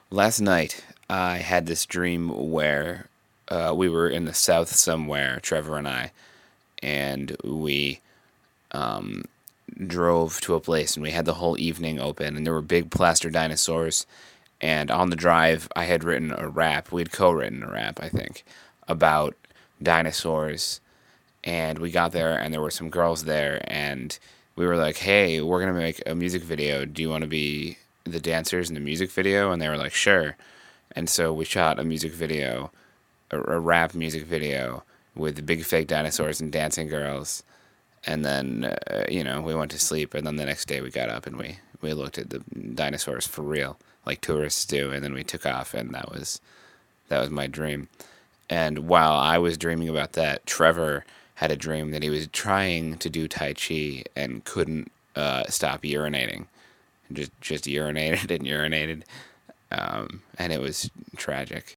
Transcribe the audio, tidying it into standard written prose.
Last night, I had this dream where we were in the south somewhere, Trevor and I, and we drove to a place and we had the whole evening open, and there were big plaster dinosaurs. And on the drive, I had written a rap. We'd co written a rap, I think, about dinosaurs. And we got there, and there were some girls there, and we were like, hey, we're going to make a music video. Do you want to be the dancers in the music video? And they were like, sure. And so we shot a music video, a rap music video with the big fake dinosaurs and dancing girls. And then, we went to sleep. And then the next day we got up and we looked at the dinosaurs for real, like tourists do. And then we took off, and that was my dream. And while I was dreaming about that, Trevor had a dream that he was trying to do Tai Chi and couldn't stop urinating. Just urinated and urinated. And it was tragic.